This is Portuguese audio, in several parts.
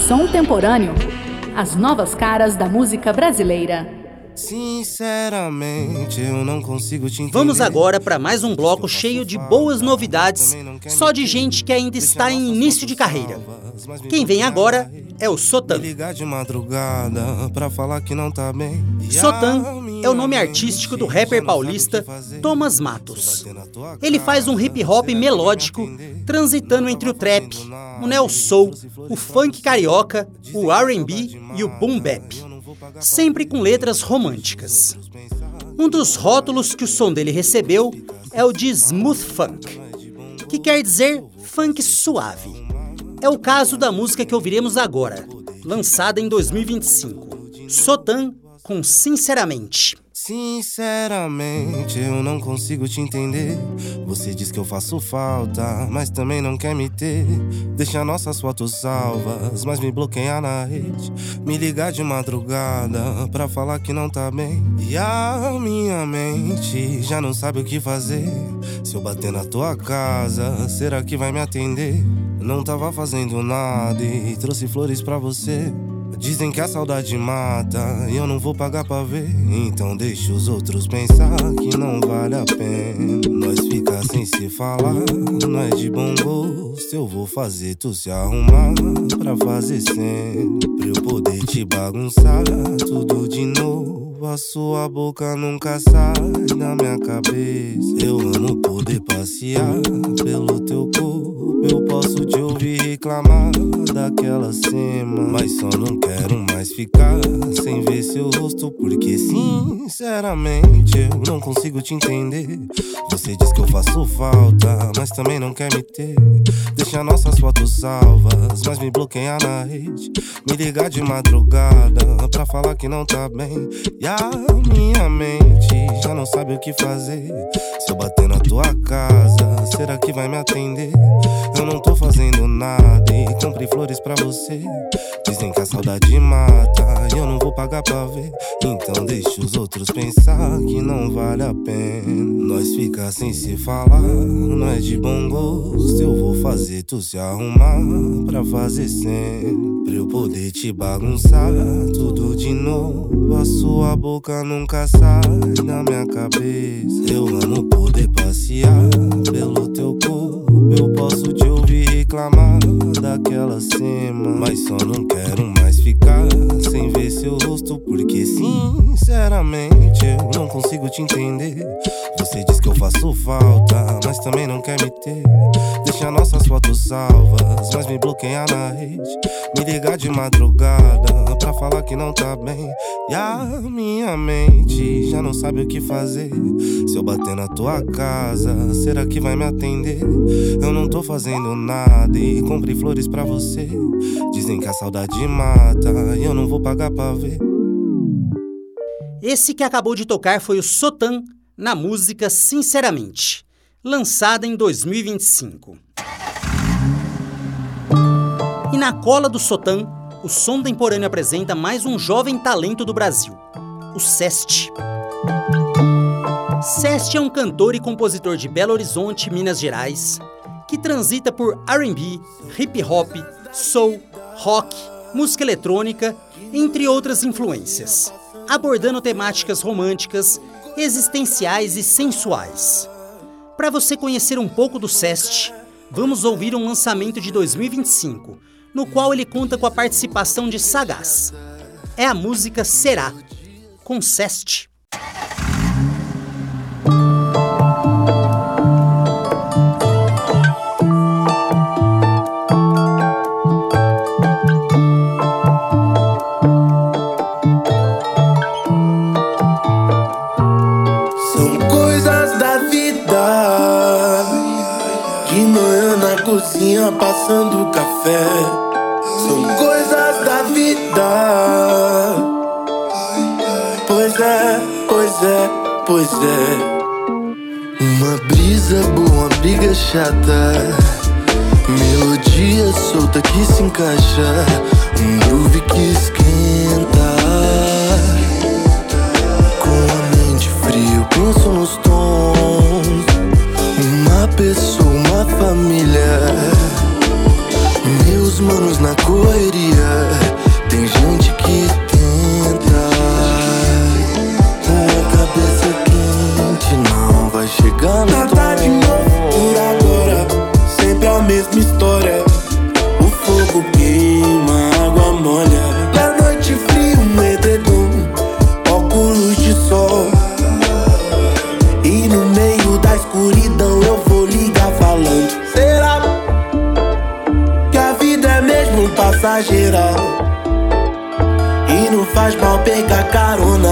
Contemporâneo. As novas caras da música brasileira. Sinceramente, eu não consigo te entender. Vamos agora para mais um bloco cheio de boas novidades, só de gente que ainda está em início de carreira. Quem vem agora é o Sotan. Sotan é o nome artístico do rapper paulista Thomas Matos. Ele faz um hip hop melódico, transitando entre o trap, o neo soul, o funk carioca, o R&B e o boom bap, sempre com letras românticas. Um dos rótulos que o som dele recebeu é o de smooth funk, que quer dizer funk suave. É o caso da música que ouviremos agora, lançada em 2025. Sotan com Sinceramente. Sinceramente, eu não consigo te entender. Você diz que eu faço falta, mas também não quer me ter. Deixa nossas fotos salvas, mas me bloqueia na rede. Me ligar de madrugada pra falar que não tá bem. E a minha mente já não sabe o que fazer. Se eu bater na tua casa, será que vai me atender? Não tava fazendo nada e trouxe flores pra você. Dizem que a saudade mata e eu não vou pagar pra ver. Então deixa os outros pensar que não vale a pena. Nós ficar sem se falar, não é de bom gosto. Eu vou fazer tu se arrumar pra fazer sempre, pra eu poder te bagunçar tudo de novo. A sua boca nunca sai da minha cabeça. Eu amo poder passear pelo teu corpo. Eu posso te ouvir reclamar daquela cena, mas só não quero mais ficar sem ver seu rosto, porque sinceramente eu não consigo te entender. Você diz que eu faço falta, mas também não quer me ter. Deixa nossas fotos salvas, mas me bloqueia na rede. Me ligar de madrugada pra falar que não tá bem. E a minha mente já não sabe o que fazer. Se eu bater na tua casa, será que vai me atender? Eu não tô fazendo nada e comprei flores pra você. Dizem que a saudade mata e eu não vou pagar pra ver. Então deixa os outros pensar que não vale a pena. Nós ficar sem se falar, não é de bom gosto. Eu vou fazer tu se arrumar pra fazer sempre, pra eu poder te bagunçar tudo de novo. A sua boca nunca sai da minha cabeça. Eu amo poder passear pelo teu corpo. Eu posso te ouvir reclamar daquela cena, mas só não quero mais ficar sem ver seu rosto, porque sinceramente eu não consigo te entender. Você diz que eu faço falta, mas também não quer me ter. Deixa nossas fotos salvas, mas me bloqueia na rede. Me ligar de madrugada pra falar que não tá bem. E a minha mente já não sabe o que fazer. Se eu bater na tua casa, será que vai me atender? Eu não tô fazendo nada e comprei flores pra você. Dizem que a saudade mata e eu não vou pagar pra ver. Esse que acabou de tocar foi o Sotan na música Sinceramente, lançada em 2025. E na cola do Sotan, o Som Temporâneo apresenta mais um jovem talento do Brasil, o Sest. Sest é um cantor e compositor de Belo Horizonte, Minas Gerais, que transita por R&B, hip hop, soul, rock, música eletrônica, entre outras influências, abordando temáticas românticas, existenciais e sensuais. Para você conhecer um pouco do Sest, vamos ouvir um lançamento de 2025, no qual ele conta com a participação de Sagaz. É a música Será, com Sest. Passando café, são coisas da vida. Pois é, pois é, pois é. Uma brisa boa, uma briga chata, melodia solta que se encaixa, um groove que esquenta. Com a mente fria eu penso nos tons, uma pessoa, uma família. Meu os manos na correria. Tem gente que tenta. A cabeça quente não vai chegar no Nada de novo por agora, sempre a mesma história. O fogo queima, a água molha. Na noite fria, um edredom, óculos de sol. E no meio da escuridão eu vou ligar falando: será que a vida é mesmo passageira? E não faz mal pegar carona,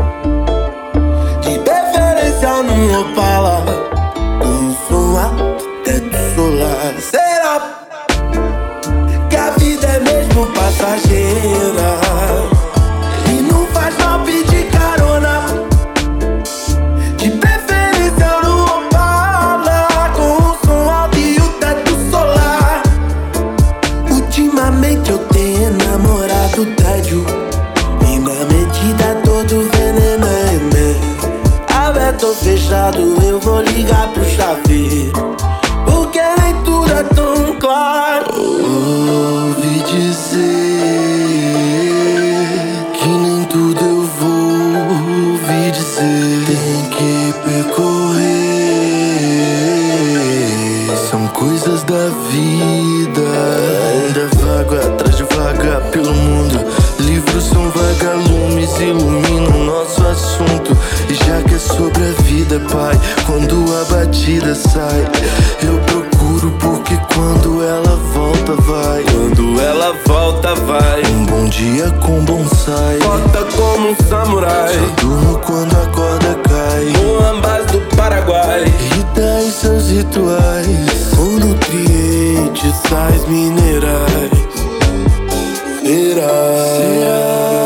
de preferência num Opala, com som alto, teto solar. Será que a vida é mesmo passageira? E não faz mal pedir carona, de preferência no Opala, com o som alto e o teto solar. Ultimamente eu tenho namorado tédio, e na medida todo veneno é remédio. Aberto ou fechado eu vou ligar pro chaveiro, porque nem tudo é tão claro. Ouvi dizer que nem tudo eu vou ouvir dizer. Tem que percorrer, são coisas da vida. Ainda vago atrás de vagar pelo mundo. Livros são vagalumes, iluminam nosso assunto. E já que é sobre a vida, pai, quando a batida sai, eu procuro, porque quando ela volta vai. Quando ela volta vai. Um bom dia com bonsai, Corta como um samurai, só durmo quando a corda cai. no ambas do Paraguai. E daí seus rituais, Com nutrientes, sais minerais. Será?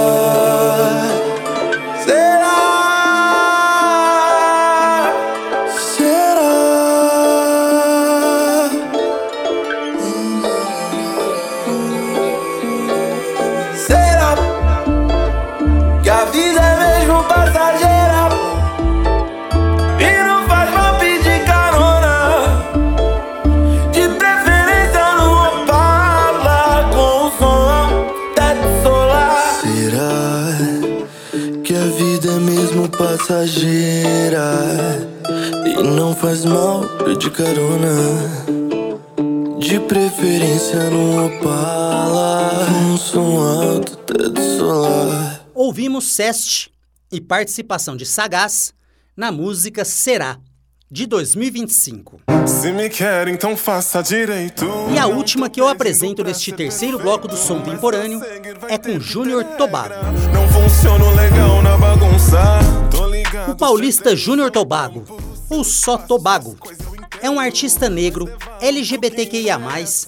Será que a vida é mesmo passageira? E não faz mal pedir carona, de preferência no Opala, com o som teto solar. será que a vida é mesmo passageira? E não faz mal pedir carona, de preferência no Opala, um som alto, teto solar. Ouvimos Seste e participação de Sagaz na música Será, de 2025. Se me quer, então faça direito. E a última que eu apresento neste terceiro bloco do Som Temporâneo é com Júnior Tobago. Não funciona legal na bagunça. Tô ligado. O paulista Júnior Tobago, ou só Tobago, é um artista negro, LGBTQIA+,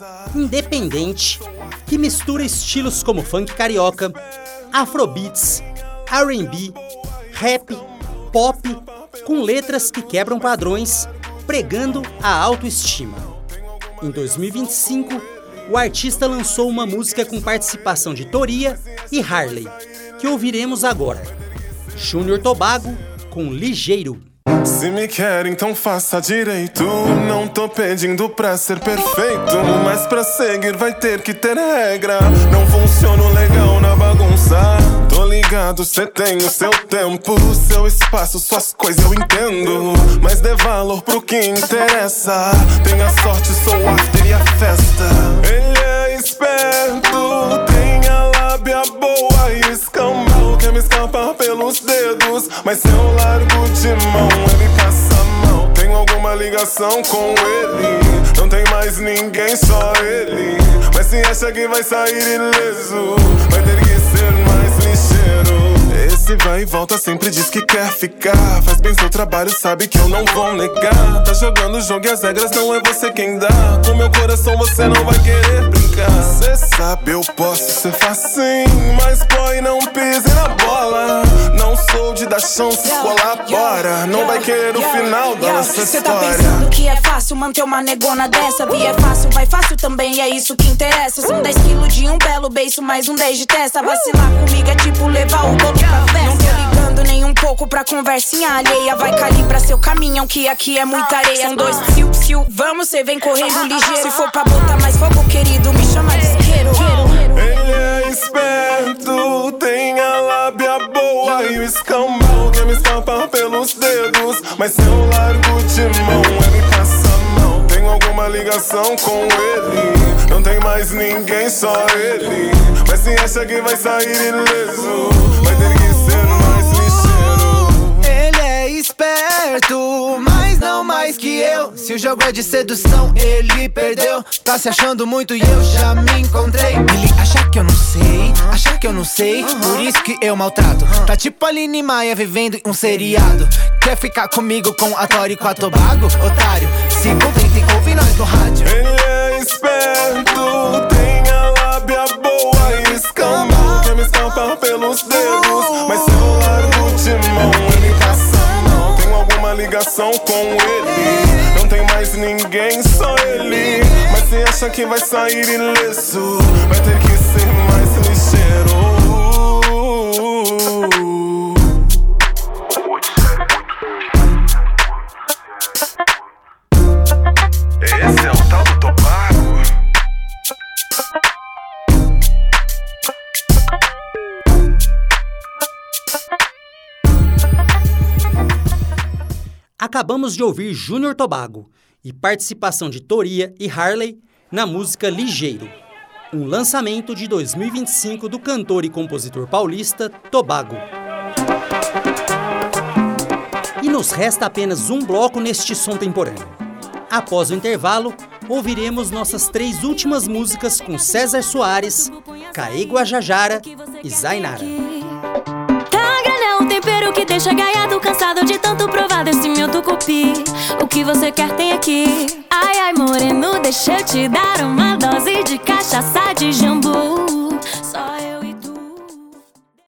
independente, que mistura estilos como funk carioca, afrobeats, R&B, rap, pop, com letras que quebram padrões, pregando a autoestima. Em 2025, o artista lançou uma música com participação de Toria e Harley, que ouviremos agora. Júnior Tobago com Ligeiro. Se me quer, então faça direito. Não tô pedindo pra ser perfeito, mas pra seguir vai ter que ter regra. Não funciona legal na bagunça. Tô ligado, cê tem o seu tempo, seu espaço, suas coisas eu entendo, mas dê valor pro que interessa. Tenha sorte, sou o after e a festa. Ele é esperto, tem a lábia boa e escambau. Quer me escapar pelos dedos, mas se eu largo de mão, ele passa mal. Tenho alguma ligação com ele, não tem mais ninguém, só ele. Mas se acha que vai sair ileso, vai ter que ser mais ligeiro. Esse vai e volta sempre diz que quer ficar, faz bem seu trabalho, sabe que eu não vou negar. Tá jogando o jogo e as regras não é você quem dá. Com meu coração você não vai querer brincar. Cê sabe eu posso ser facinho, mas boy não pise na bola. Não sou de dar chance, colabora. Não vai querer o final da nossa Cê história. tá pensando que é fácil manter uma negona dessa? Vi é fácil, vai fácil também, é isso que interessa. São 10 quilos de um belo beiço, mais um 10 de testa. Vacilar comigo é tipo levar o bolo pra festa. Não tô ligando ligando nem um pouco pra conversinha alheia. Vai calibrar seu caminhão que aqui é muita areia. São dois psiu, vamos, cê vem correndo ligeiro. Se for pra botar mais fogo, querido, me chama de isqueiro. Ele é esperto, tem a lábia boa e o escambau quer me escapar pelos dedos. Mas se eu largo de mão, ele passa mal. Tenho alguma ligação com ele, não tem mais ninguém, só ele. Mas se acha que vai sair ileso, vai ter que ser mais lixeiro. Ele é esperto, mas não mais que eu. Se o jogo é de sedução, ele perdeu. Tá se achando muito e eu já me encontrei. Ele acha que eu não sei, acha que eu não sei, por isso que eu maltrato. Tá tipo a Aline Maia vivendo em um seriado. Quer ficar comigo com a Tori e com a Tobago? Otário, se contenta e ouve nós no rádio. Ele é esperto, tem a lábia boa e escambau quer me escapar pelos dedos. Mas se eu largo de mão, ele passa mal. Tenho alguma ligação com ele, não tem mais ninguém, só ele. Mas se acha que vai sair ileso, vai ter que ser mais lixeiro. Esse é o tal do Tobago. Acabamos de ouvir Júnior Tobago e participação de Toria e Harley na música Ligeiro, um lançamento de 2025 do cantor e compositor paulista Tobago. E nos resta apenas um bloco neste som temporâneo. Após o intervalo, ouviremos nossas 3 últimas músicas com César Soares, Caê Guajajara e Zainara. Tagarela é o tempero que deixa gaiado, cansado de tanto provar desse meu tucupi. O que você quer tem aqui. Ai, ai, moreno, deixa eu te dar uma dose de cachaça de jambu.